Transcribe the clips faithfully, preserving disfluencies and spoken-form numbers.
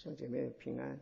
兄姐妹平安，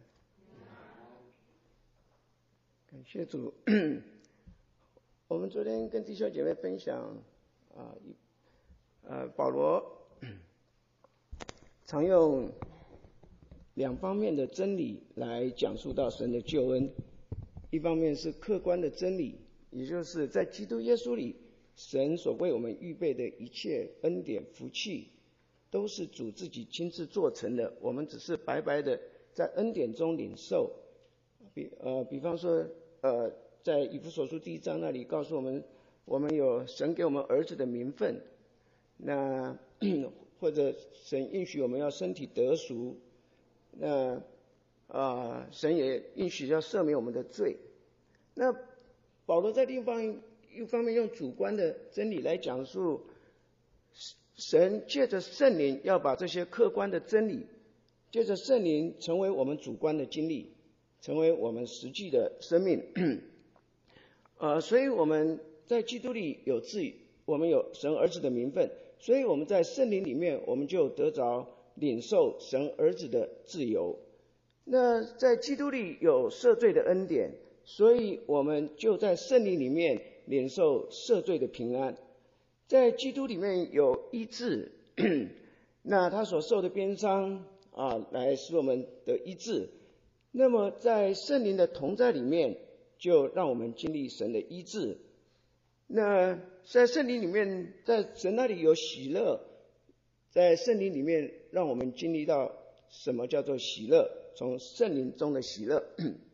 感谢主。我们昨天跟弟兄姐妹分享啊，呃，保罗常用两方面的真理来讲述到神的救恩。一方面是客观的真理，也就是在基督耶稣里，神所为我们预备的一切恩典福气，都是主自己亲自做成的，我们只是白白的在恩典中领受。比呃，比方说，呃，在以弗所书第一章那里告诉我们，我们有神给我们儿子的名分，那或者神应许我们要身体得赎，那啊、呃，神也应许要赦免我们的罪。那保罗在另一方一方面用主观的真理来讲述，神借着圣灵要把这些客观的真理，借着圣灵成为我们主观的经历，成为我们实际的生命。呃，所以我们在基督里有自己，我们有神儿子的名分，所以我们在圣灵里面，我们就得着领受神儿子的自由。那在基督里有赦罪的恩典，所以我们就在圣灵里面领受赦罪的平安。在基督里面有医治，那他所受的鞭伤啊，来使我们得医治。那么在圣灵的同在里面，就让我们经历神的医治。那在圣灵里面，在神那里有喜乐，在圣灵里面让我们经历到什么叫做喜乐，从圣灵中的喜乐。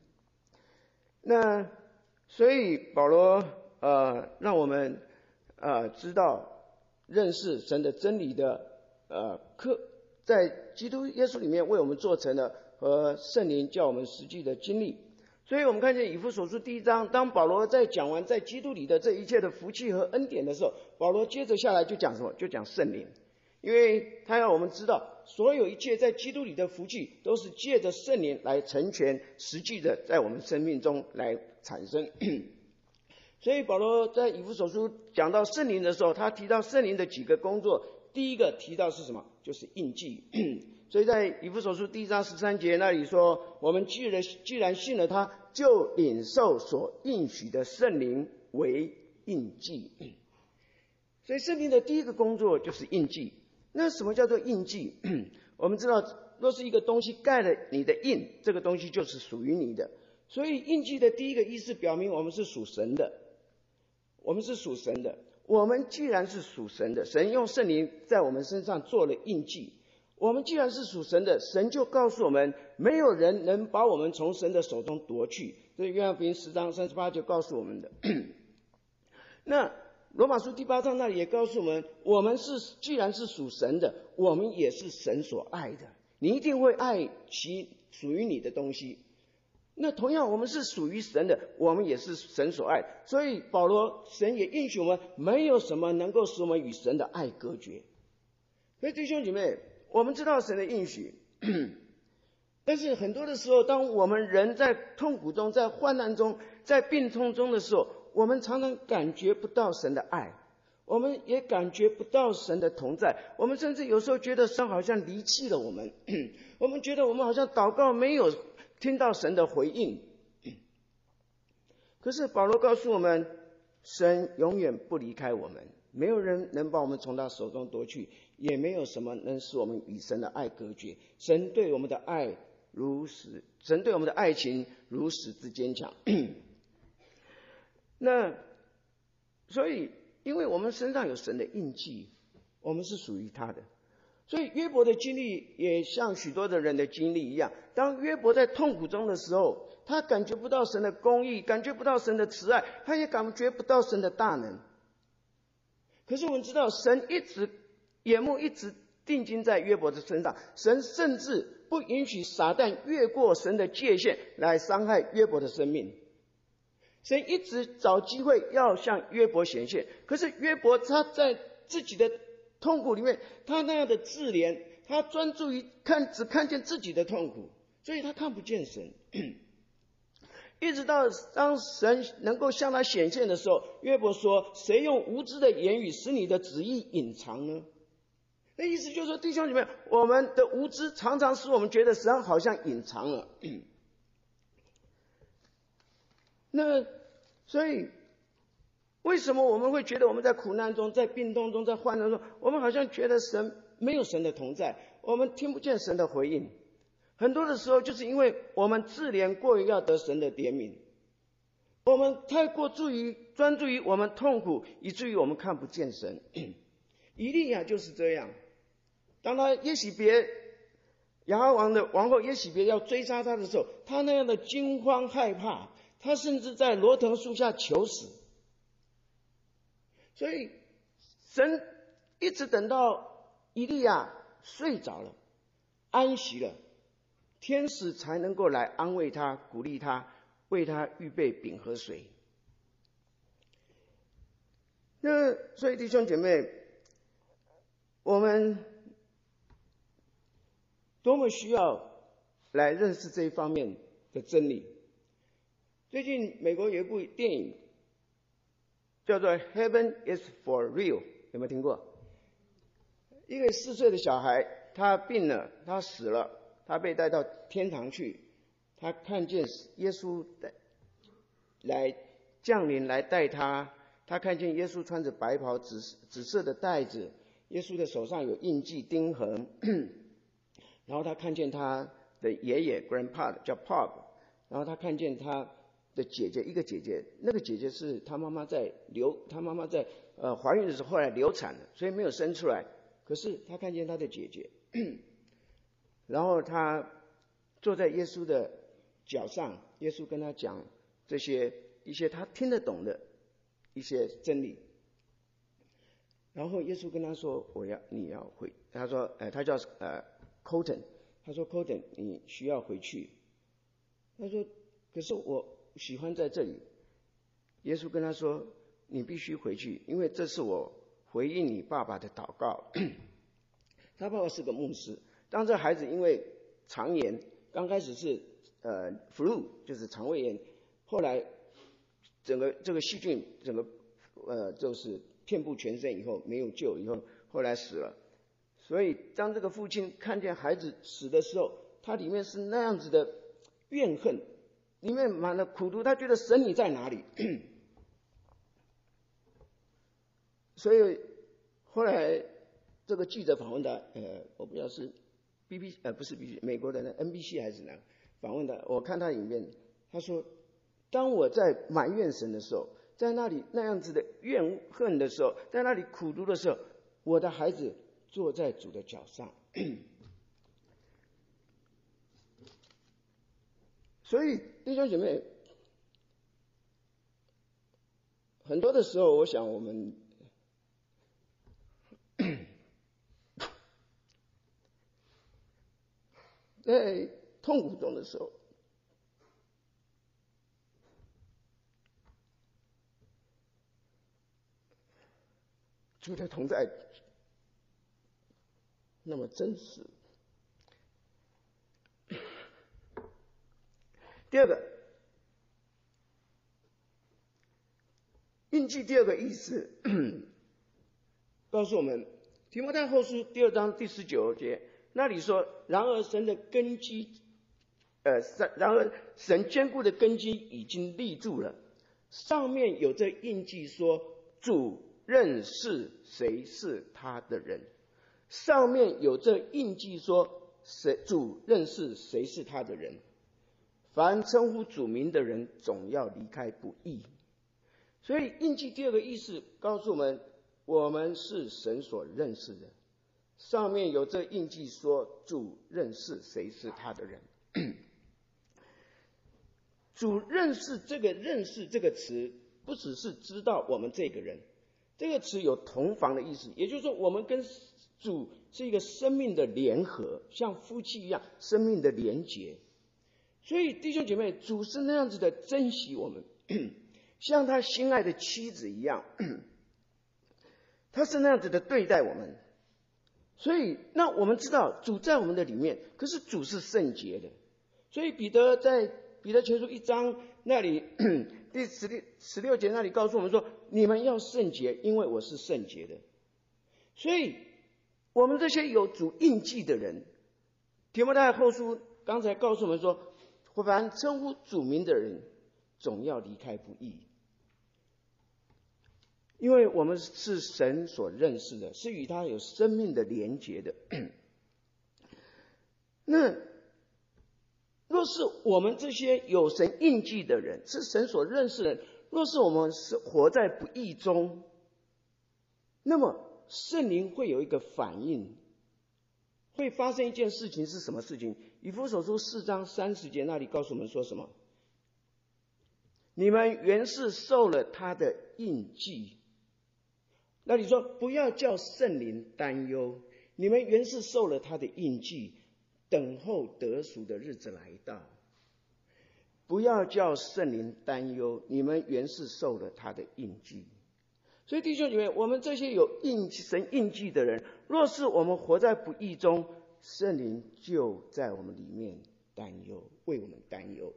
那所以保罗呃让我们呃知道认识神的真理的呃课，在基督耶稣里面为我们做成了和圣灵叫我们实际的经历。所以我们看见以弗所书第一章，当保罗在讲完在基督里的这一切的福气和恩典的时候，保罗接着下来就讲什么？就讲圣灵。因为他要我们知道，所有一切在基督里的福气都是借着圣灵来成全，实际的在我们生命中来产生。所以保罗在以弗所书讲到圣灵的时候，他提到圣灵的几个工作，第一个提到是什么？就是印记。所以在以弗所书第一章十三节那里说，我们既然既然信了他，就领受所应许的圣灵为印记。所以圣灵的第一个工作就是印记。那什么叫做印记？我们知道，若是一个东西盖了你的印，这个东西就是属于你的。所以印记的第一个意思表明我们是属神的，我们是属神的。我们既然是属神的，神用圣灵在我们身上做了印记。我们既然是属神的，神就告诉我们，没有人能把我们从神的手中夺去。这是约翰福音十章三十八节告诉我们的。那罗马书第八章那里也告诉我们，我们是既然是属神的，我们也是神所爱的。你一定会爱其属于你的东西。那同样我们是属于神的，我们也是神所爱。所以保罗神也应许我们，没有什么能够使我们与神的爱隔绝。所以弟兄姐妹，我们知道神的应许，但是很多的时候，当我们人在痛苦中，在患难中，在病痛中的时候，我们常常感觉不到神的爱，我们也感觉不到神的同在，我们甚至有时候觉得神好像离弃了我们，我们觉得我们好像祷告没有听到神的回应。可是保罗告诉我们，神永远不离开我们，没有人能把我们从他手中夺去，也没有什么能使我们与神的爱隔绝。神对我们的爱如此，神对我们的爱情如此之坚强。那所以因为我们身上有神的印记，我们是属于他的。所以约伯的经历也像许多的人的经历一样，当约伯在痛苦中的时候，他感觉不到神的公义，感觉不到神的慈爱，他也感觉不到神的大能。可是我们知道，神一直眼目一直定睛在约伯的身上，神甚至不允许撒旦越过神的界限来伤害约伯的生命。神一直找机会要向约伯显现，可是约伯他在自己的痛苦里面，他那样的自怜，他专注于看只看见自己的痛苦，所以他看不见神。一直到当神能够向他显现的时候，约伯说，谁用无知的言语使你的旨意隐藏呢？ 那意思就是说，弟兄姐妹，我们的无知常常使我们觉得神好像隐藏了。那所以，为什么我们会觉得我们在苦难中、在病痛中、在患难中，我们好像觉得神没有神的同在，我们听不见神的回应？很多的时候，就是因为我们自怜过于要得神的怜悯，我们太过注于专注于我们痛苦，以至于我们看不见神。以利亚就是这样，当他耶洗别亚哈王的王后耶洗别要追杀他的时候，他那样的惊慌害怕，他甚至在罗藤树下求死。所以神一直等到以利亚睡着了，安息了，天使才能够来安慰他，鼓励他，为他预备饼和水。那所以弟兄姐妹，我们多么需要来认识这一方面的真理。最近美国有一部电影叫做 Heaven is for real， 有没有听过？一个四岁的小孩，他病了，他死了，他被带到天堂去，他看见耶稣来降临来带他，他看见耶稣穿着白袍，紫紫色的带子，耶稣的手上有印记钉痕，然后他看见他的爷爷 grandpa 叫 Pop， 然后他看见他的姐姐，一个姐姐，那个姐姐是他妈妈在流，他妈妈在呃怀孕的时候后来流产了，所以没有生出来。可是他看见他的姐姐，然后他坐在耶稣的脚上，耶稣跟他讲这些一些他听得懂的一些真理。然后耶稣跟他说：“我要你要回。”他说：“呃，他叫呃 Colton， 他说 Colton， 你需要回去。”他说：“可是我喜欢在这里。”耶稣跟他说：“你必须回去，因为这是我回应你爸爸的祷告。”他爸爸是个牧师。当这孩子因为肠炎，刚开始是呃 flu， 就是肠胃炎，后来整个这个细菌整个呃就是遍布全身以后没有救，以后后来死了。所以当这个父亲看见孩子死的时候，他里面是那样子的怨恨，里面满了苦毒，他觉得神你在哪里？所以后来这个记者访问他，呃，我不知道是 B B 呃不是 B B 美国的那 N B C 还是哪，访问他，我看他影片，他说，当我在埋怨神的时候，在那里那样子的怨恨的时候，在那里苦读的时候，我的孩子坐在主的脚上。所以弟兄姐妹，很多的时候，我想我们在痛苦中的时候，主的同在那么真实。第二个印记，第二个意思告诉我们，提摩太后书第二章第十九节那里说，然而神的根基呃，然而神坚固的根基已经立住了，上面有这印记说，主认识谁是他的人。上面有这印记说，谁主认识谁是他的人。凡称呼主名的人，总要离开不义。所以印记第二个意思告诉我们，我们是神所认识的。上面有这印记说，主认识谁是他的人。主认识，这个认识这个词，不只是知道我们这个人，这个词有同房的意思，也就是说，我们跟主是一个生命的联合，像夫妻一样，生命的连结。所以弟兄姐妹，主是那样子的珍惜我们，像他心爱的妻子一样，他是那样子的对待我们。所以那我们知道主在我们的里面，可是主是圣洁的。所以彼得在彼得前书一章那里第十六十六节那里告诉我们说，你们要圣洁，因为我是圣洁的。所以我们这些有主印记的人，提摩太后书刚才告诉我们说，凡称呼主名的人，总要离开不义。因为我们是神所认识的，是与他有生命的连结的。那若是我们这些有神印记的人，是神所认识的人，若是我们是活在不义中，那么圣灵会有一个反应，会发生一件事情，是什么事情？以弗所书四章三十节那里告诉我们说什么？你们原是受了他的印记。那你说不要叫圣灵担忧，你们原是受了他的印记，等候得赎的日子来到。不要叫圣灵担忧，你们原是受了他的印记。所以弟兄姐妹，我们这些有印神印记的人，若是我们活在不义中，圣灵就在我们里面担忧，为我们担忧。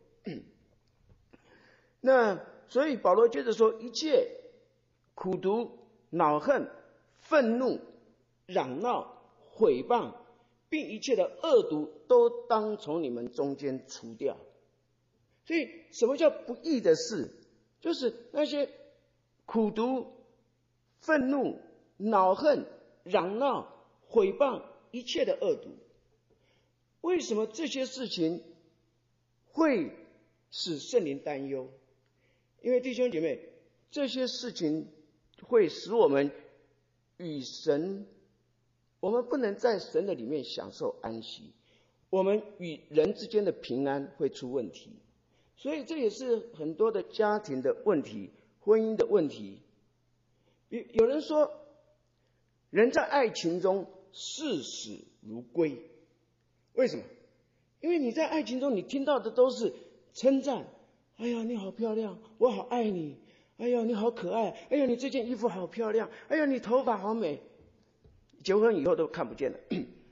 那所以保罗接着说，一切苦毒、恼恨、愤怒、嚷闹、毁谤，并一切的恶毒，都当从你们中间除掉。所以什么叫不义的事？就是那些苦毒、愤怒、恼恨、嚷闹、毁谤，一切的恶毒。为什么这些事情会使圣灵担忧？因为弟兄姐妹，这些事情会使我们与神，我们不能在神的里面享受安息，我们与人之间的平安会出问题。所以这也是很多的家庭的问题，婚姻的问题。有人说，人在爱情中视死如归。为什么？因为你在爱情中，你听到的都是称赞。哎呀，你好漂亮，我好爱你。哎呀，你好可爱。哎呀，你这件衣服好漂亮。哎呀，你头发好美。结婚以后都看不见了。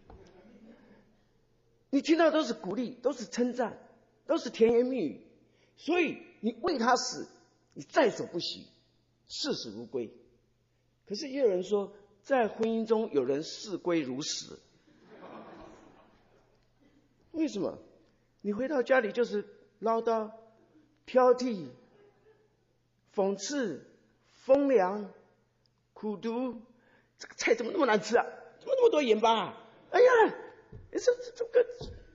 你听到都是鼓励，都是称赞，都是甜言蜜语。所以你为他死，你在所不惜，视死如归。可是也有人说，在婚姻中有人视归如死。为什么？你回到家里就是唠叨、挑剔、讽刺、风凉、苦毒。这个菜怎么那么难吃啊？怎么那么多盐巴啊？哎呀，这这这个。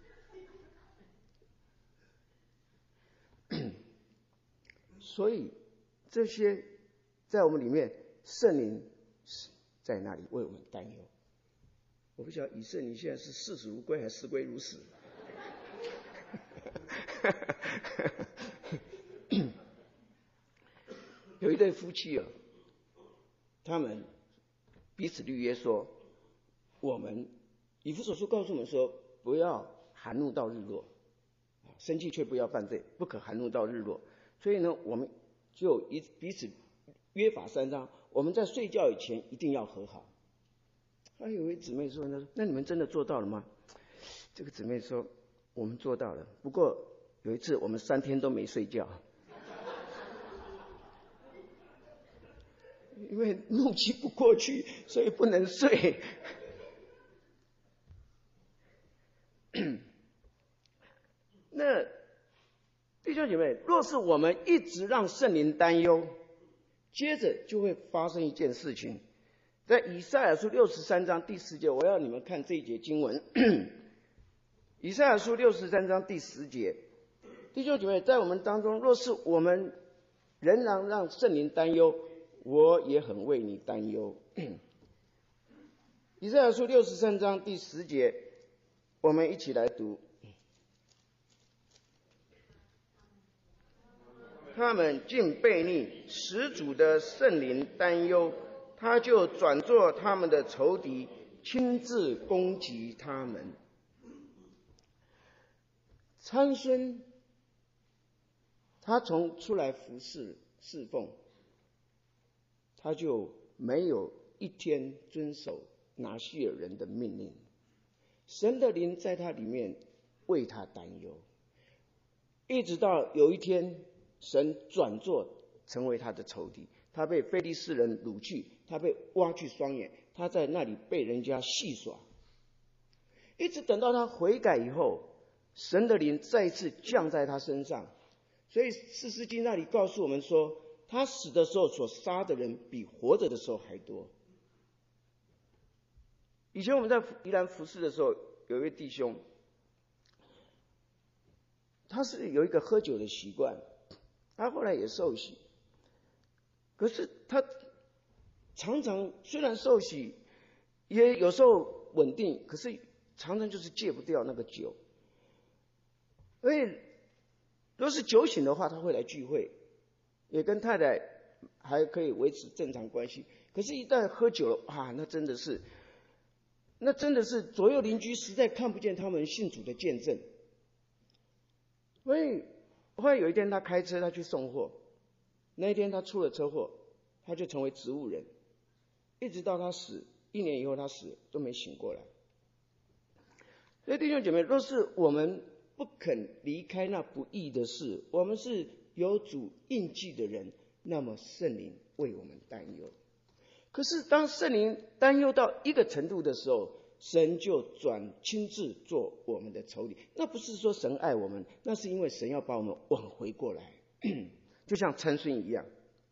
所以这些在我们里面，圣灵在那里为我们担忧。我不晓得以色列现在是视死如归还是视归如死。有一对夫妻啊，他们彼此立约说，我们以弗所书告诉我们说，不要含怒到日落，生气却不要犯罪，不可含怒到日落。所以呢，我们就一彼此约法三章，我们在睡觉以前一定要和好。还有一位姊妹说呢，那你们真的做到了吗？这个姊妹说，我们做到了，不过有一次我们三天都没睡觉，因为怒气不过去，所以不能睡。那弟兄姐妹，若是我们一直让圣灵担忧，接着就会发生一件事情。在以赛亚书六十三章第十节，我要你们看这一节经文。以赛亚书六十三章第十节，弟兄姐妹，在我们当中，若是我们仍然让圣灵担忧，我也很为你担忧。以赛亚书六十三章第十节，我们一起来读。他们竟悖逆，使主的圣灵担忧，他就转作他们的仇敌，亲自攻击他们。参孙他从出来服侍侍奉，他就没有一天遵守拿西尔人的命令，神的灵在他里面为他担忧，一直到有一天神转作成为他的仇敌，他被非利士人掳去，他被挖去双眼， 他在那里被人家戏耍，一直等到他悔改以后，神的灵再一次降在他身上。所以士师记那里告诉我们说，他死的时候所杀的人比活着的时候还多。以前我们在宜兰服侍的时候，有一位弟兄，他是有一个喝酒的习惯，他后来也受洗，可是他常常虽然受洗，也有时候稳定，可是常常就是戒不掉那个酒。所以若是酒醒的话，他会来聚会，也跟太太还可以维持正常关系。可是，一旦喝酒了，哇，那真的是，那真的是左右邻居实在看不见他们信主的见证。所以后来有一天，他开车，他去送货，那一天他出了车祸，他就成为植物人，一直到他死，一年以后他死都没醒过来。所以弟兄姐妹，若是我们不肯离开那不义的事，我们是有主印记的人，那么圣灵为我们担忧。可是当圣灵担忧到一个程度的时候，神就转亲自做我们的仇敌。那不是说神爱我们，那是因为神要把我们挽回过来，就像参孙一样。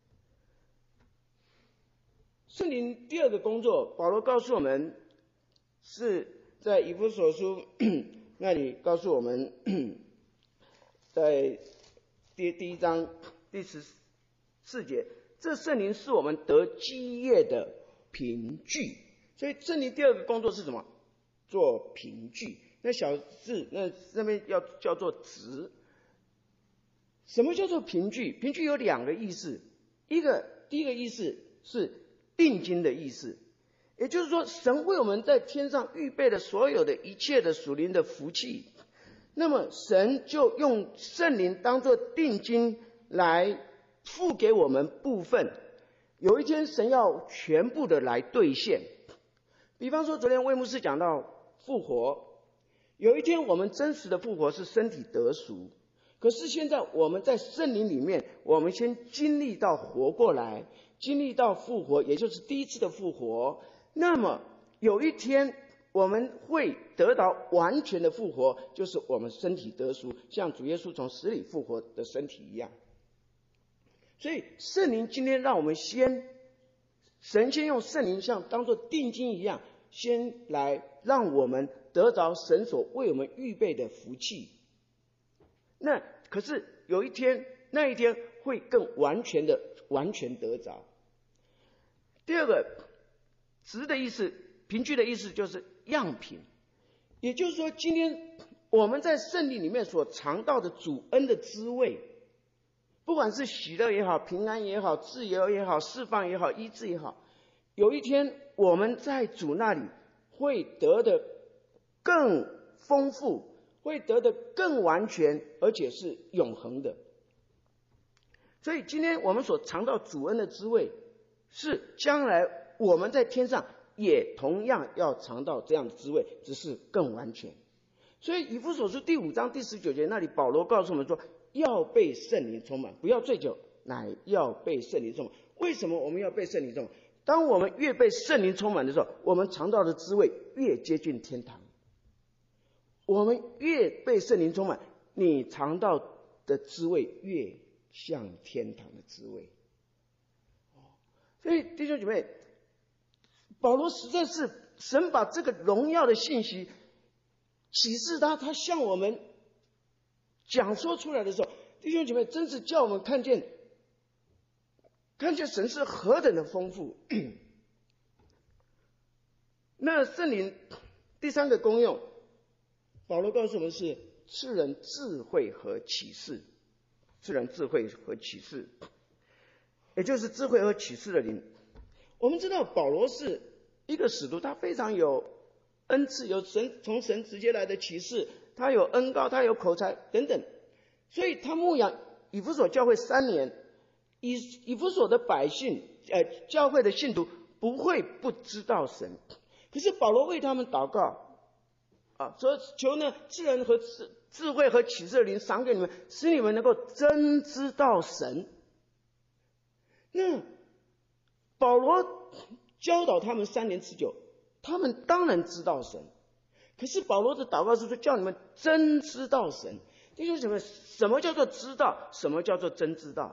圣灵第二个工作，保罗告诉我们，是在以弗所书那里告诉我们，在第第一章第十四节，这圣灵是我们得基业的凭据。所以圣灵第二个工作是什么？做凭据。那小字那那边要叫做值。什么叫做凭据？凭据有两个意思，一个第一个意思是定睛的意思，也就是说，神为我们在天上预备了所有的一切的属灵的福气，那么神就用圣灵当作定睛来付给我们部分，有一天神要全部的来兑现。比方说昨天魏牧师讲到复活，有一天我们真实的复活是身体得赎，可是现在我们在圣灵里面，我们先经历到活过来，经历到复活，也就是第一次的复活，那么有一天我们会得到完全的复活，就是我们身体得赎，像主耶稣从死里复活的身体一样。所以圣灵今天让我们先，神先用圣灵像当作定睛一样，先来让我们得着神所为我们预备的福气。那可是有一天，那一天会更完全的完全得着。第二个值的意思，凭据的意思就是样品，也就是说，今天我们在圣灵里面所尝到的主恩的滋味，不管是喜乐也好，平安也好，自由也好，释放也好，医治也好，有一天我们在主那里会得的更丰富，会得的更完全，而且是永恒的。所以今天我们所尝到主恩的滋味，是将来我们在天上也同样要尝到这样的滋味，只是更完全。所以以弗所书第五章第十九节那里，保罗告诉我们说，要被圣灵充满，不要醉酒，乃要被圣灵充满。为什么我们要被圣灵充满？当我们越被圣灵充满的时候，我们尝到的滋味越接近天堂。我们越被圣灵充满，你尝到的滋味越像天堂的滋味。所以弟兄姐妹，保罗实在是神把这个荣耀的信息启示他，他向我们讲说出来的时候，弟兄姐妹真是叫我们看见看见神是何等的丰富。那圣灵第三个功用，保罗告诉我们是赐人智慧和启示，赐人智慧和启示，也就是智慧和启示的灵。我们知道保罗是一个使徒，他非常有恩赐，有神从神直接来的启示，他有恩膏，他有口才等等，所以他牧养以弗所教会三年，以以弗所的百姓，呃，教会的信徒不会不知道神。可是保罗为他们祷告啊，说求呢智人和智智慧和启示的灵赏给你们，使你们能够真知道神。那保罗教导他们三年之久，他们当然知道神。可是保罗的祷告是说，叫你们真知道神。弟兄姐妹，什么叫做知道？什么叫做真知道？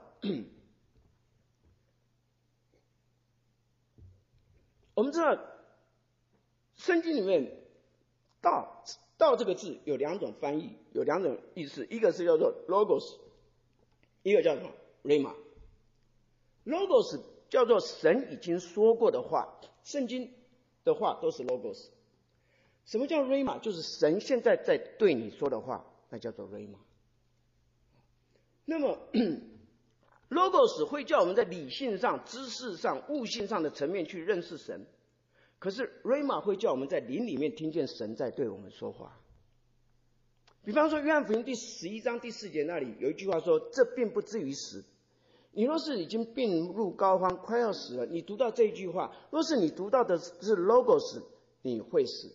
我们知道，圣经里面“道”道这个字有两种翻译，有两种意思，一个是叫做 logos， 一个叫什么 rhema。logos 叫做神已经说过的话，圣经的话都是 logos。什么叫 rhema？ 就是神现在在对你说的话，那叫做 rhema。那么logos 会叫我们在理性上、知识上、悟性上的层面去认识神，可是 rhema 会叫我们在灵里面听见神在对我们说话。比方说约翰福音第十一章第四节那里有一句话说，这并不至于死。你若是已经病入膏肓，快要死了，你读到这一句话，若是你读到的是 logos， 你会死。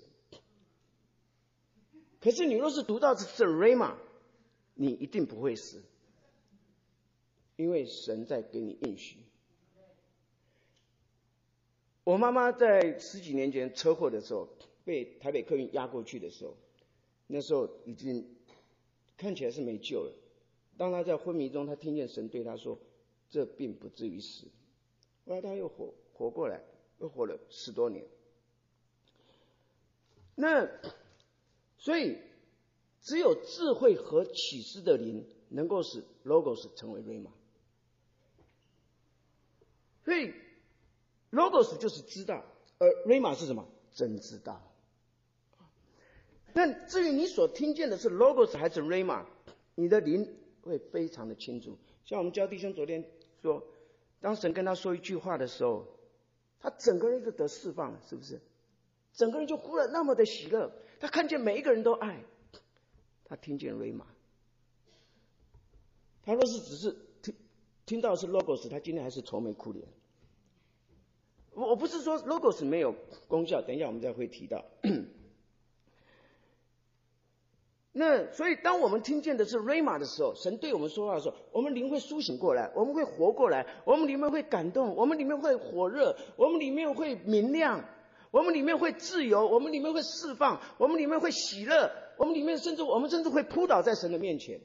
可是你若是读到的是 rhema， 你一定不会死，因为神在给你应许。我妈妈在十几年前车祸的时候，被台北客运压过去的时候，那时候已经看起来是没救了。当她在昏迷中，她听见神对她说，这并不至于死。后来她又活活过来，又活了十多年。那所以只有智慧和启示的灵能够使 logos 成为 rhema。所以 logos 就是知道，而 rhema 是什么？真知道。那至于你所听见的是 logos 还是 rhema， 你的灵会非常的清楚。像我们教弟兄昨天说，当神跟他说一句话的时候，他整个人就得释放了，是不是？整个人就忽然那么的喜乐，他看见每一个人都爱，他听见 rhema。他若是只是听听到是 logos， 他今天还是愁眉苦脸。我不是说 logos 没有功效，等一下我们再会提到。那所以当我们听见的是 rhema 的时候，神对我们说话的时候，我们灵会苏醒过来，我们会活过来，我们里面会感动，我们里面会火热，我们里面会明亮，我们里面会自由，我们里面会释放，我们里面会喜乐，我们里面甚至我们甚至会扑倒在神的面前。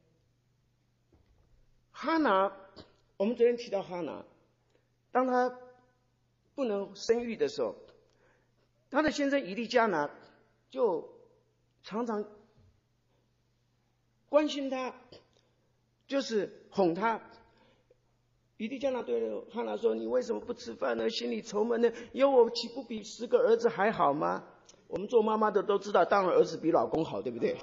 哈拿，我们昨天提到哈拿，当他不能生育的时候，他的先生以利加拿就常常关心他，就是哄他。以利加拿对哈拿说，你为什么不吃饭呢？心里愁闷呢？有我岂不比十个儿子还好吗？我们做妈妈的都知道，当然儿子比老公好，对不对？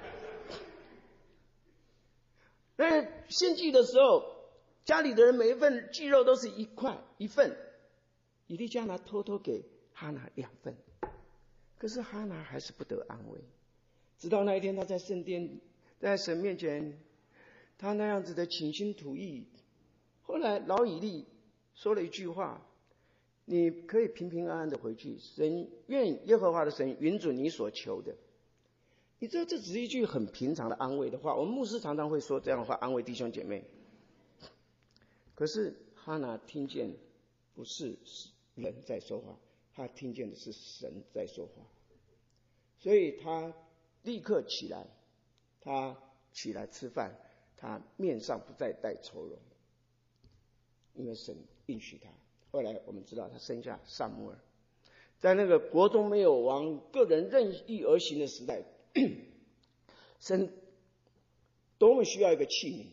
那献祭的时候，家里的人每一份祭肉都是一块一份，以利加拿偷偷给哈拿两份，可是哈拿还是不得安慰。直到那一天，他在圣殿，在神面前，他那样子的倾心吐意。后来老以利说了一句话，你可以平平安安的回去，神愿耶和华的神允准你所求的。你知道这只是一句很平常的安慰的话，我们牧师常常会说这样的话安慰弟兄姐妹。可是哈拿听见不是人在说话，他听见的是神在说话，所以他立刻起来，他起来吃饭，他面上不再带愁容，因为神应许他。后来我们知道他生下撒母耳。在那个国中没有王，个人任意而行的时代，神多么需要一个器皿。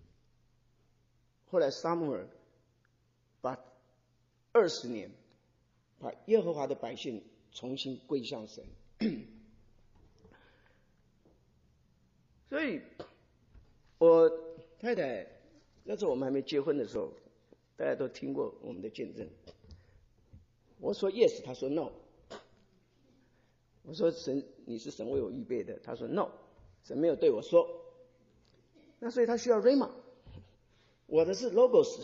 后来撒母耳把二十年把耶和华的百姓重新归向神。所以我太太那时候我们还没结婚的时候，大家都听过我们的见证。我说 yes， 他说 no。 我说神，你是神为我预备的，他说 no， 神没有对我说。那所以他需要 rhema， 我的是 logos。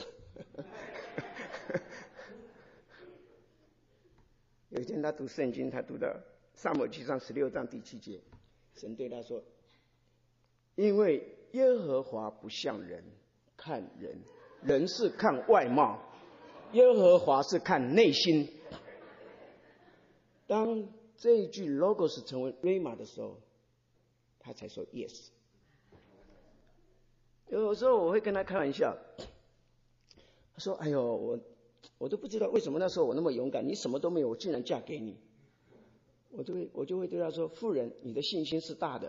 有一天他读圣经，他读到撒母耳记上十六章第七节，神对他说，因为耶和华不像人看人，人是看外貌， 耶和华是看内心。当这一句 logos 成为 rhema 的时候，他才说 yes。有时候我会跟他开玩笑，他说：“哎呦，我我都不知道为什么那时候我那么勇敢，你什么都没有，我竟然嫁给你。”我就会我就会对他说：“妇人，你的信心是大的。”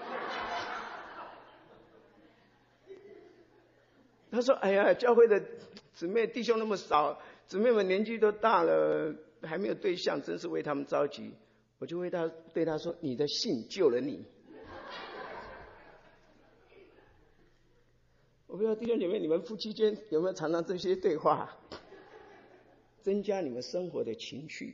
他说：“哎呀，教会的姊妹弟兄那么少，姊妹们年纪都大了，还没有对象，真是为他们着急。”我就会他对他说：“你的信救了你。”我不知道弟兄姐妹，你们夫妻间有没有常常这些对话，增加你们生活的情趣。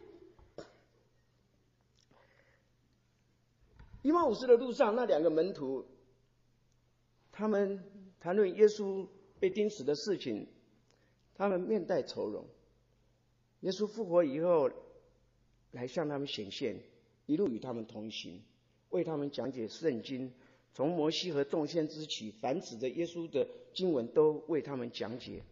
以马忤斯的路上，那两个门徒，他们谈论耶稣被钉死的事情，他们面带愁容。耶稣复活以后，来向他们显现，一路与他们同行，为他们讲解圣经。从摩西和众先知起，凡指着耶稣的经文都为他们讲解。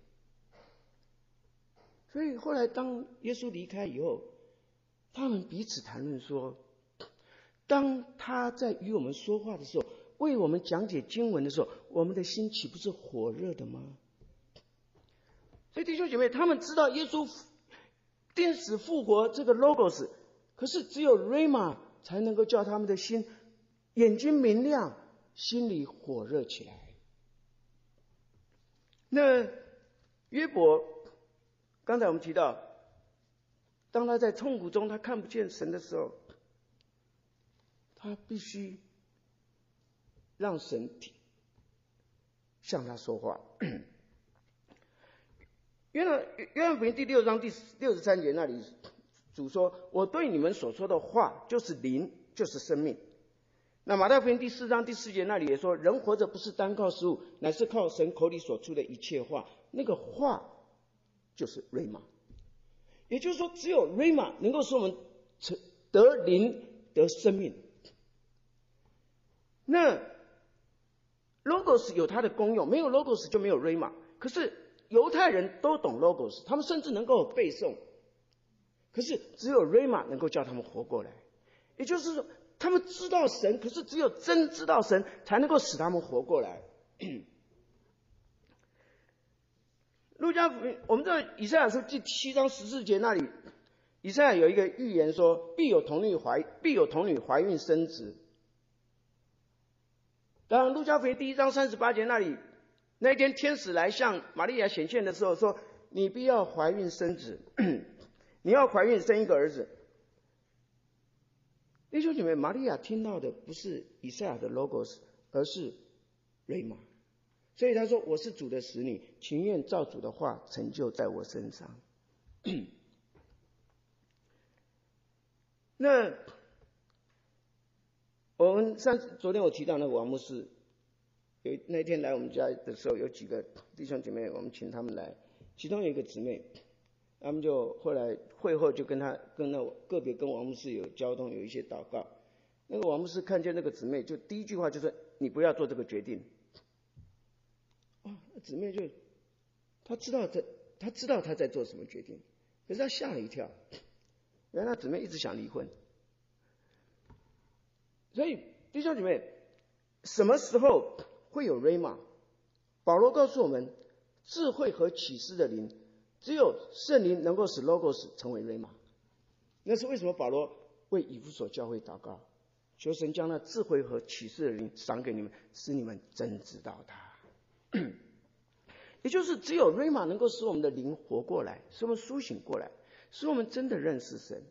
所以后来当耶稣离开以后，他们彼此谈论说，当他在与我们说话的时候，为我们讲解经文的时候，我们的心岂不是火热的吗？所以弟兄姐妹，他们知道耶稣钉死复活这个 logos， 可是只有 rhema 才能够叫他们的心眼睛明亮，心里火热起来。那约伯，刚才我们提到，当他在痛苦中他看不见神的时候，他必须让神向他说话。约翰约翰福音第六章第六十三节那里，主说：“我对你们所说的话，就是灵，就是生命。”那马太福音第四章第四节那里也说：“人活着不是单靠食物，乃是靠神口里所出的一切话。”那个话就是 rhema， 也就是说，只有 rhema 能够使我们得灵得生命。那 logos 有它的功用，没有 logos 就没有 rhema。可是犹太人都懂 logos， 他们甚至能够背诵，可是只有 rhema 能够叫他们活过来。也就是说，他们知道神，可是只有真知道神才能够使他们活过来。路加福音，我们在以赛亚书第七章十四节那里，以赛亚有一个预言说，必有童女怀必有童女怀孕生子。当然路加福音第一章三十八节那里，那一天天使来向玛利亚显现的时候说，你必要怀孕生子，你要怀孕生一个儿子。弟兄姐妹，玛利亚听到的不是以赛亚的 logos， 而是 rhema。所以他说，我是主的使女，情愿照主的话成就在我身上。那我们上昨天我提到那个王牧师，有那天来我们家的时候，有几个弟兄姐妹，我们请他们来，其中有一个姊妹，他们就后来会后就跟他跟那个别跟王牧师有交通，有一些祷告。那个王牧师看见那个姊妹，就第一句话就说：“你不要做这个决定。”哦，姊妹就他知道他他知道他在做什么决定，可是他吓了一跳，原来姊妹一直想离婚。所以弟兄姐妹，什么时候会有 rhema？ 保罗告诉我们，智慧和启示的灵，只有圣灵能够使 logos 成为 rhema。 那是为什么保罗为以弗所教会祷告，求神将那智慧和启示的灵赏给你们，使你们真知道他。也就是只有 rhema 能够使我们的灵活过来，使我们苏醒过来，使我们真的认识神。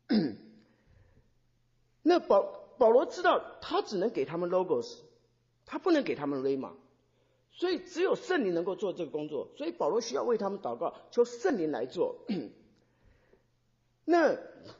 那保保罗知道他只能给他们 logos， 他不能给他们 rhema， 所以只有圣灵能够做这个工作，所以保罗需要为他们祷告，求圣灵来做。那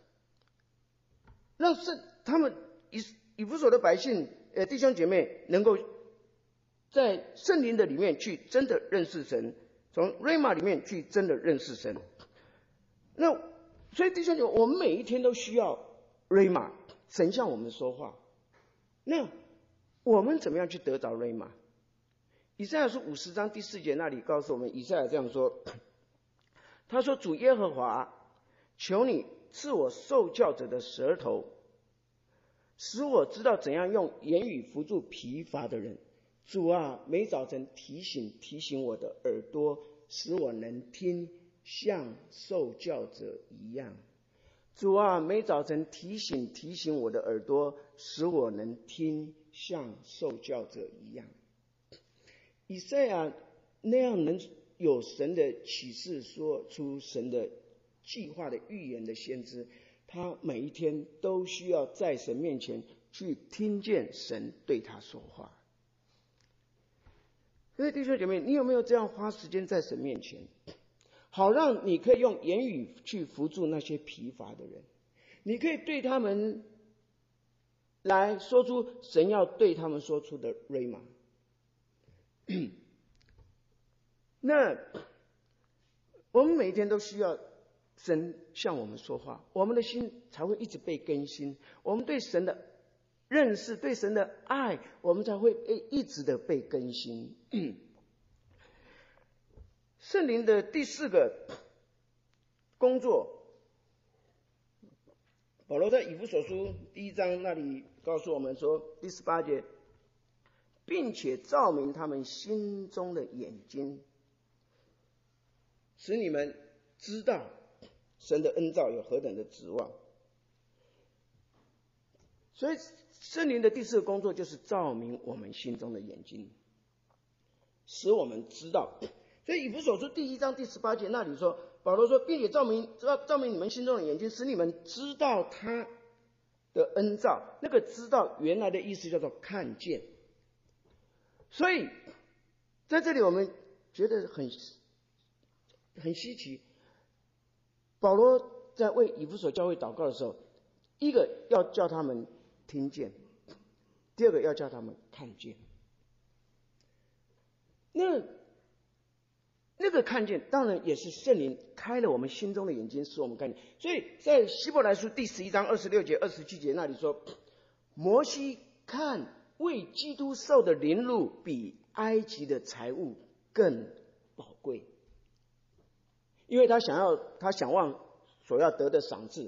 让圣他们以以弗所的百姓呃弟兄姐妹能够在圣灵的里面去真的认识神，从 rhema 里面去真的认识神。那所以弟兄姐妹，我们每一天都需要 rhema， 神向我们说话。那我们怎么样去得着 rhema？ 以赛亚书五十章第四节那里告诉我们，以赛亚这样说： 他说：“主耶和华，求你赐我受教者的舌头，使我知道怎样用言语扶助疲乏的人。主啊，每早晨提醒提醒我的耳朵，使我能听，像受教者一样。主啊，每早晨提醒提醒我的耳朵，使我能听，像受教者一样。”以赛亚那样能有神的启示，说出神的计划的预言的先知，他每一天都需要在神面前去听见神对他说话。所以弟兄姐妹，你有没有这样花时间在神面前，好让你可以用言语去扶助那些疲乏的人，你可以对他们来说出神要对他们说出的瑞玛。那我们每一天都需要神向我们说话，我们的心才会一直被更新，我们对神的认识，对神的爱，我们才会一直的被更新。圣灵的第四个工作，保罗在以弗所书第一章那里告诉我们说，第十八节，并且照明他们心中的眼睛，使你们知道神的恩召有何等的指望。所以圣灵的第四个工作就是照明我们心中的眼睛，使我们知道。所以以弗所书第一章第十八节那里说，保罗说，并且照明照明你们心中的眼睛，使你们知道他的恩召。那个知道原来的意思叫做看见。所以在这里我们觉得很很稀奇，保罗在为以弗所教会祷告的时候，一个要叫他们听见，第二个要叫他们看见。那那个看见当然也是圣灵开了我们心中的眼睛，使我们看见。所以在希伯来书第十一章二十六节二十七节那里说，摩西看为基督受的凌辱比埃及的财物更宝贵，因为他想要他想望所要得的赏赐，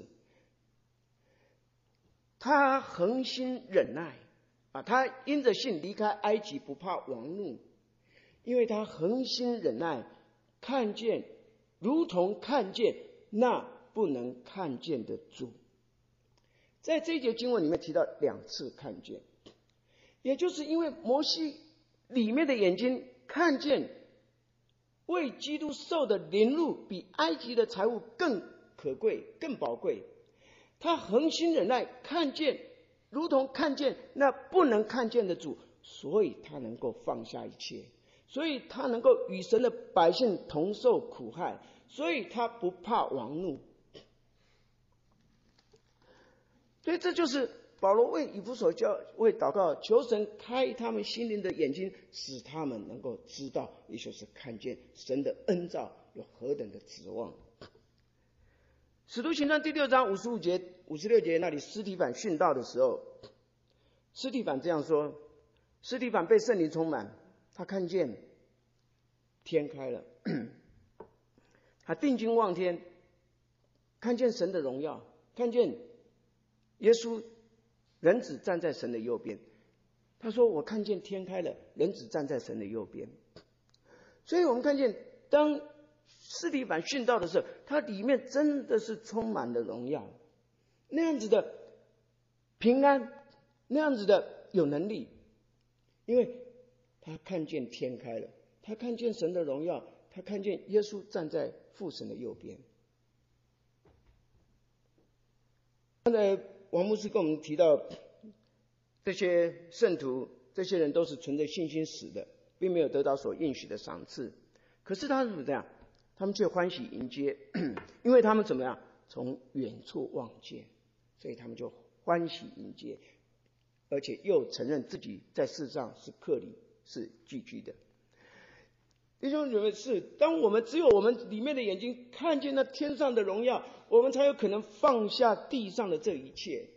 他恒心忍耐啊，他因着信离开埃及，不怕王怒，因为他恒心忍耐，看见如同看见那不能看见的主。在这一节经文里面提到两次看见，也就是因为摩西里面的眼睛看见为基督受的凌辱比埃及的财物更可贵更宝贵，他恒心忍耐，看见如同看见那不能看见的主，所以他能够放下一切，所以他能够与神的百姓同受苦害，所以他不怕王怒。所以这就是保罗为以弗所教会祷告，求神开他们心灵的眼睛，使他们能够知道，也就是看见神的恩召有何等的指望。使徒行传第六章五十五节五十六节那里，司提反殉道的时候，司提反这样说，司提反被圣灵充满，他看见天开了，他定睛望天，看见神的荣耀，看见耶稣人子站在神的右边。他说，我看见天开了，人子站在神的右边。所以我们看见当司提反殉道的时候，他里面真的是充满了荣耀，那样子的平安，那样子的有能力，因为他看见天开了，他看见神的荣耀，他看见耶稣站在父神的右边。刚才王牧师跟我们提到，这些圣徒这些人都是存着信心死的，并没有得到所应许的赏赐，可是他是怎么样，他们却欢喜迎接，因为他们怎么样，从远处望见，所以他们就欢喜迎接，而且又承认自己在世上是客旅，是寄居的。弟兄姊妹，是当我们只有我们里面的眼睛看见那天上的荣耀，我们才有可能放下地上的这一切。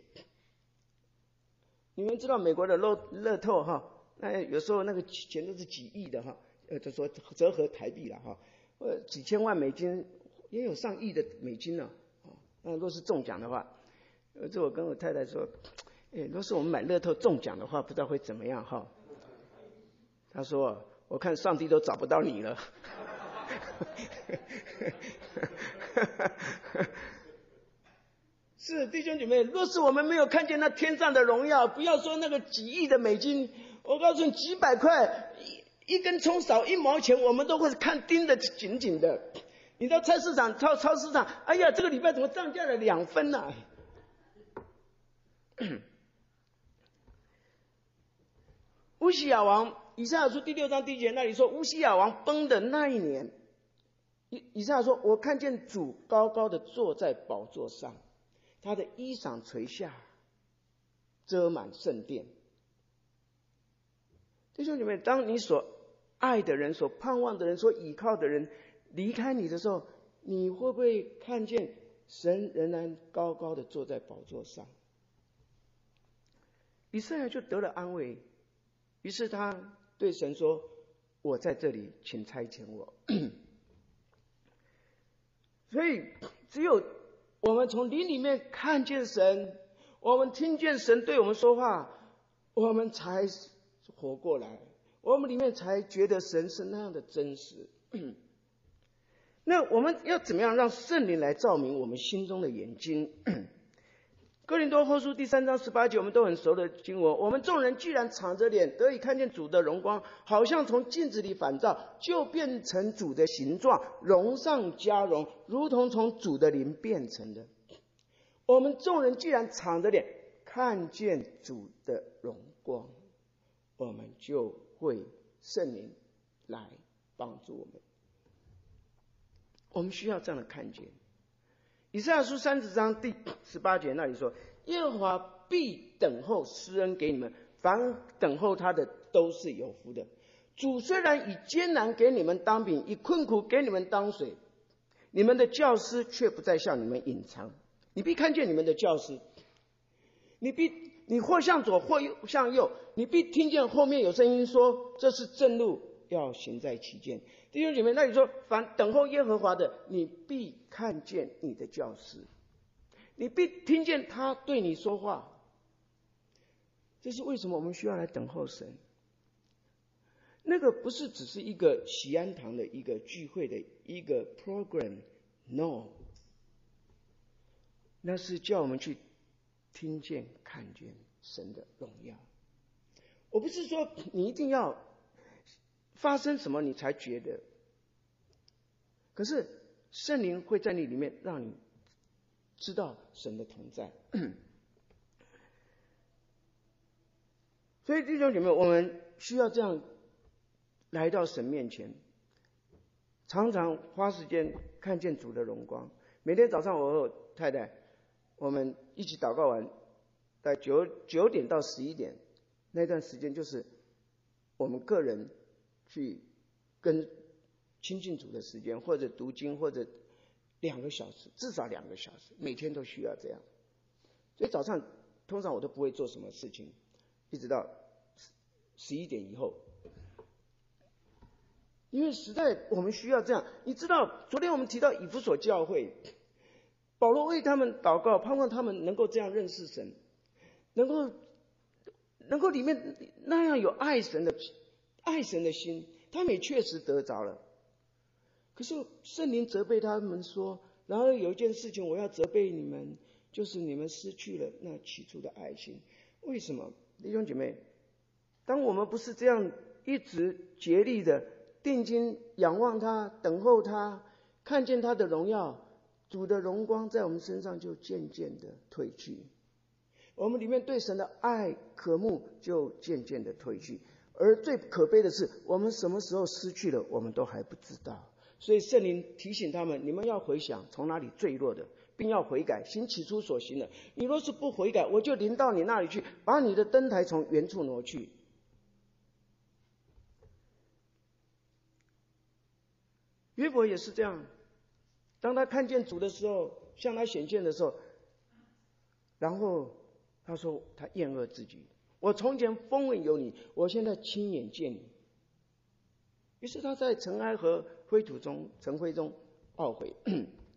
你们知道美国的乐乐透哈，那有时候那个钱都是几亿的哈，呃，就说折合台币了哈，呃，几千万美金也有上亿的美金呢、哦。那若是中奖的话，呃，这我跟我太太说，哎，若是我们买乐透中奖的话，不知道会怎么样哈。她说，我看上帝都找不到你了。是弟兄姐妹，若是我们没有看见那天上的荣耀，不要说那个几亿的美金，我告诉你，几百块一一根葱少一毛钱，我们都会看盯得紧紧的。你到菜市场、超超市场，哎呀，这个礼拜怎么涨价了两分呢、啊？乌西亚王，以赛亚书第六章第一节那里说，乌西亚王崩的那一年，以以赛亚说，我看见主高高的坐在宝座上。他的衣裳垂下，遮满圣殿。弟兄姐妹，当你所爱的人、所盼望的人、所倚靠的人离开你的时候，你会不会看见神仍然高高的坐在宝座上？以赛亚就得了安慰，于是他对神说：“我在这里，请差遣我。”所以，只有我们从灵里面看见神，我们听见神对我们说话，我们才活过来，我们里面才觉得神是那样的真实。那我们要怎么样让圣灵来照明我们心中的眼睛？哥林多后书第三章十八节，我们都很熟的经文。我们众人既然敞着脸得以看见主的荣光，好像从镜子里反照，就变成主的形状，荣上加荣，如同从主的灵变成的。我们众人既然敞着脸看见主的荣光，我们就会圣灵来帮助我们。我们需要这样的看见。以赛亚书三十章第十八节那里说，耶和华必等候施恩给你们，凡等候他的都是有福的。主虽然以艰难给你们当饼，以困苦给你们当水，你们的教师却不再向你们隐藏。你必看见你们的教师，你必你或向左或向右，你必听见后面有声音说，这是正路，要行在其间。弟兄姐妹，那你说，凡等候耶和华的，你必看见你的教师，你必听见他对你说话。这是为什么我们需要来等候神？那个不是只是一个喜安堂的一个聚会的一个 program， no， 那是叫我们去听见看见神的荣耀。我不是说你一定要发生什么你才觉得，可是圣灵会在你里面让你知道神的同在。所以弟兄姐妹，我们需要这样来到神面前，常常花时间看见主的荣光。每天早上我和我太太我们一起祷告完，在九九点到十一点那段时间，就是我们个人去跟亲近主的时间，或者读经，或者两个小时，至少两个小时，每天都需要这样。所以早上通常我都不会做什么事情，一直到十一点以后，因为实在我们需要这样。你知道，昨天我们提到以弗所教会，保罗为他们祷告，盼望他们能够这样认识神，能够能够里面那样有爱神的爱神的心，他们也确实得着了。可是圣灵责备他们说，然而有一件事情我要责备你们，就是你们失去了那起初的爱心。为什么？弟兄姐妹，当我们不是这样一直竭力的定睛仰望他，等候他，看见他的荣耀，主的荣光在我们身上就渐渐的褪去，我们里面对神的爱渴慕就渐渐的褪去。而最可悲的是，我们什么时候失去了，我们都还不知道。所以圣灵提醒他们，你们要回想从哪里坠落的，并要悔改，行起初所行的。你若是不悔改，我就临到你那里去，把你的灯台从原处挪去。约伯也是这样，当他看见主的时候，向他显现的时候，然后他说他厌恶自己，我从前风闻有你，我现在亲眼见你。于是他在尘埃和灰土中尘灰中懊悔。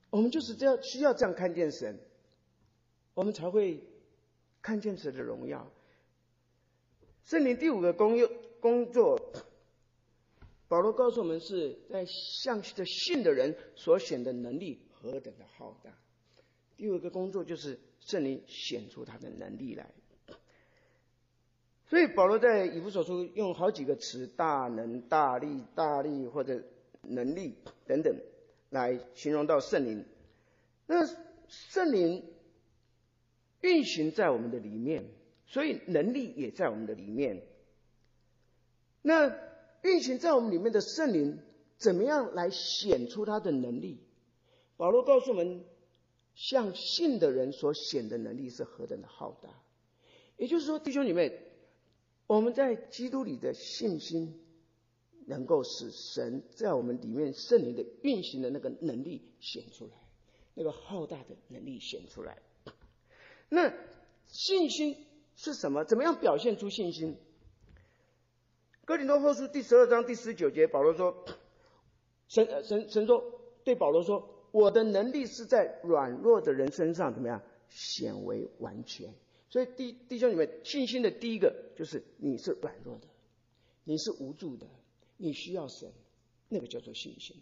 我们就是这样需要这样看见神，我们才会看见神的荣耀。圣灵第五个工工作，保罗告诉我们是在向着信的人所显的能力何等的浩大。第五个工作就是圣灵显出他的能力来。所以保罗在以弗所书用好几个词，大能、大力、大力或者能力等等来形容到圣灵。那圣灵运行在我们的里面，所以能力也在我们的里面。那运行在我们里面的圣灵怎么样来显出他的能力？保罗告诉我们，向信的人所显的能力是何等的浩大。也就是说，弟兄姐妹，我们在基督里的信心能够使神在我们里面圣灵的运行的那个能力显出来，那个浩大的能力显出来。那信心是什么？怎么样表现出信心？哥林多后书第十二章第十九节，保罗说，神神神说对保罗说，我的能力是在软弱的人身上怎么样显为完全。所以弟弟兄姊妹，信心的第一个就是你是软弱的，你是无助的，你需要神，那个叫做信心。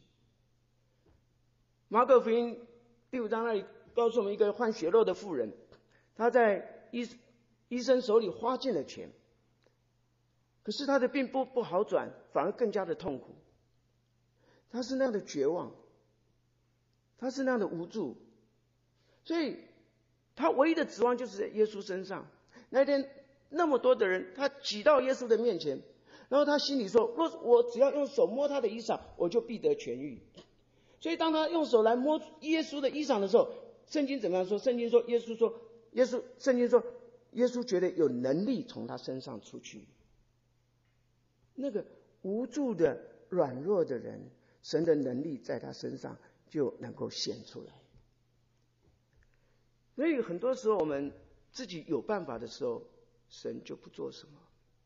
马可福音第五章那里告诉我们，一个患血肉的妇人，她在医医生手里花尽了钱，可是她的病不不好转，反而更加的痛苦。她是那样的绝望，她是那样的无助，所以他唯一的指望就是在耶稣身上。那天那么多的人，他挤到耶稣的面前，然后他心里说，若我只要用手摸他的衣裳，我就必得痊愈。所以当他用手来摸耶稣的衣裳的时候，圣经怎么样说？圣经说，耶稣说，耶稣圣经说，耶稣觉得有能力从他身上出去。那个无助的软弱的人，神的能力在他身上就能够显出来。所以很多时候我们自己有办法的时候，神就不做什么，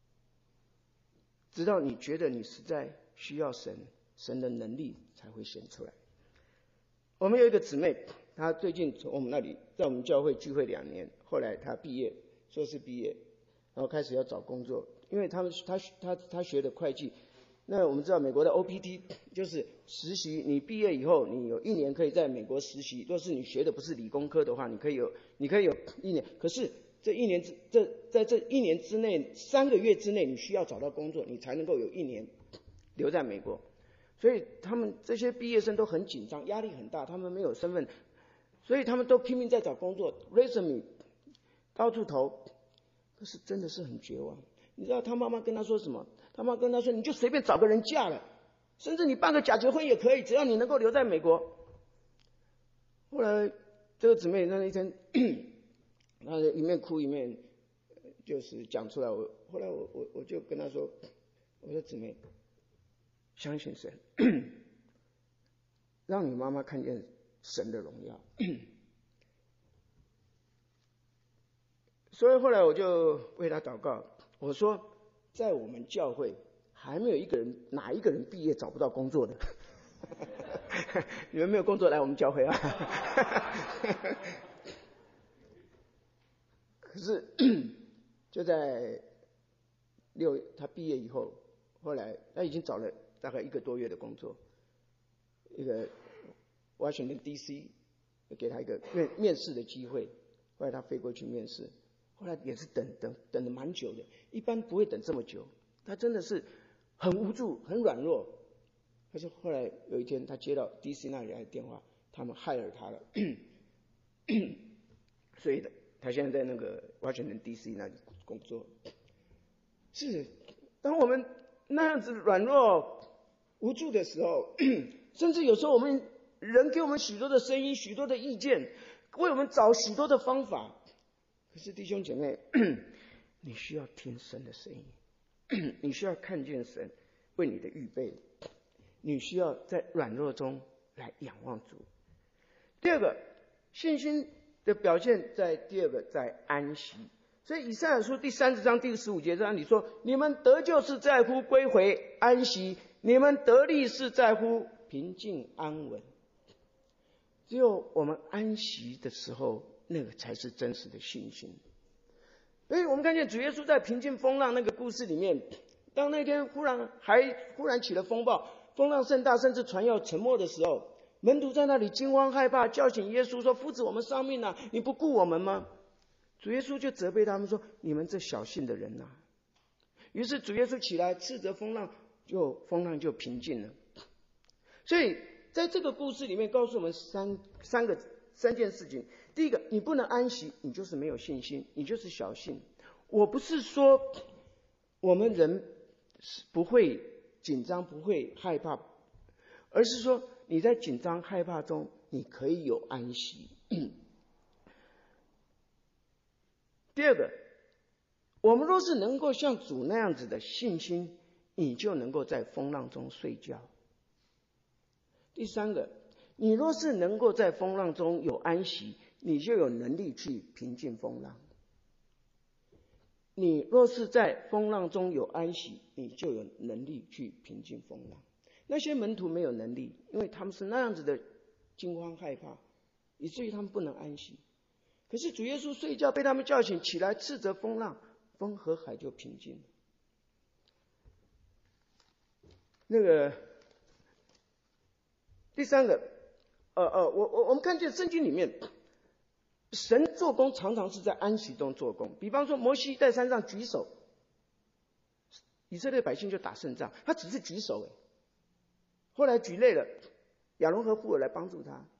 直到你觉得你实在需要神，神的能力才会显出来。我们有一个姊妹，她最近从我们那里在我们教会聚会两年，后来她毕业，硕士毕业，然后开始要找工作，因为他们她她她学的会计。那我们知道美国的 O P T 就是实习，你毕业以后你有一年可以在美国实习，若是你学的不是理工科的话，你可以有你可以有一年，可是这一年之这在这一年之内，三个月之内你需要找到工作，你才能够有一年留在美国。所以他们这些毕业生都很紧张，压力很大，他们没有身份，所以他们都拼命在找工作 resume 到处投，可是真的是很绝望。你知道他妈妈跟他说什么？他妈跟他说，你就随便找个人嫁了，甚至你办个假结婚也可以，只要你能够留在美国。后来这个姊妹那一天她一面哭一面就是讲出来，我后来我我我就跟她说，我说姊妹，相信神，让你妈妈看见神的荣耀。所以后来我就为她祷告，我说在我们教会还没有一个人，哪一个人毕业找不到工作的？你们没有工作来我们教会啊？可是就在六他毕业以后，后来他已经找了大概一个多月的工作，一个 Washington D C 给他一个面面试的机会，后来他飞过去面试。后来也是等等等了蛮久的，一般不会等这么久。他真的是很无助、很软弱。可是后来有一天，他接到 D C 那里来的电话，他们害了他了，所以他现在在那个 Washington D C 那里工作。是，当我们那样子软弱、无助的时候，甚至有时候我们人给我们许多的声音、许多的意见，为我们找许多的方法。可是弟兄姐妹，你需要听神的声音，你需要看见神为你的预备，你需要在软弱中来仰望主。第二个，信心的表现在第二个，在安息。所以以赛亚书第三十章第十五节这样你说，你们得救是在乎归回安息，你们得力是在乎平静安稳。 只有我们安息的时候，那个才是真实的信心。所以我们看见主耶稣在平静风浪那个故事里面，当那天忽然还忽然起了风暴，风浪甚大，甚至船要沉没的时候，门徒在那里惊慌害怕，叫醒耶稣说：“夫子，我们丧命了，你不顾我们吗？”主耶稣就责备他们说：“你们这小信的人呐、啊！”于是主耶稣起来斥责风浪，就风浪就平静了。所以在这个故事里面告诉我们三三个三件事情。第一个，你不能安息，你就是没有信心，你就是小信。我不是说我们人不会紧张，不会害怕，而是说你在紧张害怕中，你可以有安息。第二个，我们若是能够像主那样子的信心，你就能够在风浪中睡觉。第三个，你若是能够在风浪中有安息，你就有能力去平静风浪。你若是在风浪中有安息，你就有能力去平静风浪。那些门徒没有能力，因为他们是那样子的惊慌害怕，以至于他们不能安息。可是主耶稣睡觉被他们叫醒，起来斥责风浪，风和海就平静了。那个第三个，呃呃，我我我们看见圣经里面，神做工常常是在安息中做工。比方说，摩西在山上举手，以色列百姓就打胜仗，他只是举手哎。后来举累了，亚伦和户尔来帮助他。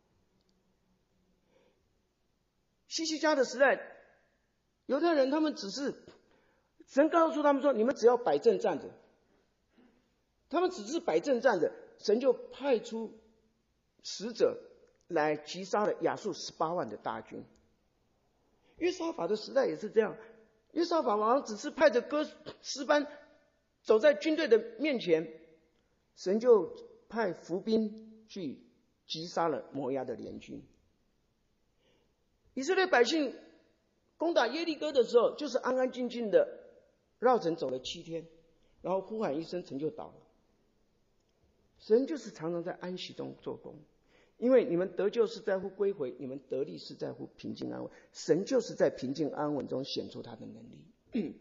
希西家的时代，犹太人他们只是神告诉他们说，你们只要摆正站着，他们只是摆正站着，神就派出使者来击杀了亚述十八万的大军。约沙法的时代也是这样，约沙法王只是派着歌诗班走在军队的面前，神就派伏兵去击杀了摩押的联军。以色列百姓攻打耶利哥的时候，就是安安静静的绕城走了七天，然后呼喊一声，城就倒了。神就是常常在安息中做工，因为你们得救是在乎归回，你们得力是在乎平静安稳。神就是在平静安稳中显出他的能力。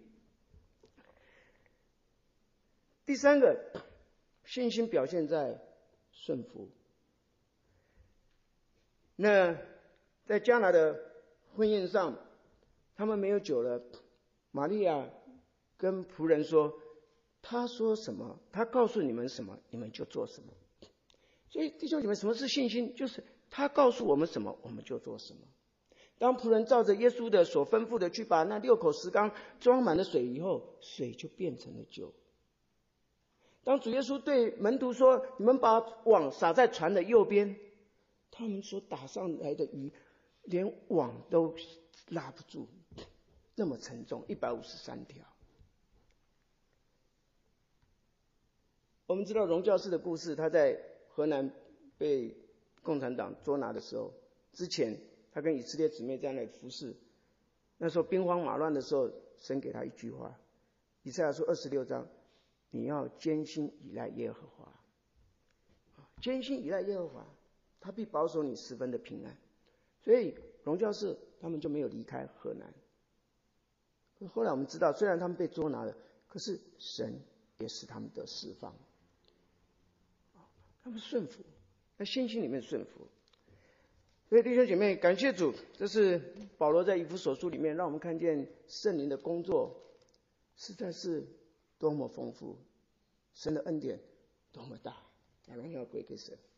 第三个，信心表现在顺服。那在迦拿的婚宴上，他们没有酒了，玛利亚跟仆人说，他说什么，他告诉你们什么，你们就做什么。所以弟兄姐妹，什么是信心？就是他告诉我们什么，我们就做什么。当仆人照着耶稣的所吩咐的去把那六口石缸装满了水以后，水就变成了酒。当主耶稣对门徒说，你们把网撒在船的右边，他们所打上来的鱼连网都拉不住，那么沉重，一百五十三条。我们知道荣教士的故事，他在河南被共产党捉拿的时候，之前他跟以色列姊妹在那里服侍，那时候兵荒马乱的时候，神给他一句话，以赛亚书二十六章，你要坚心依赖耶和华，坚心依赖耶和华，他必保守你十分的平安。所以荣教士他们就没有离开河南。后来我们知道，虽然他们被捉拿了，可是神也使他们得释放。他们顺服，在信心里面顺服。所以弟兄姐妹，感谢主，这是保罗在以弗所书里面让我们看见圣灵的工作实在是多么丰富，神的恩典多么大，荣耀归给神。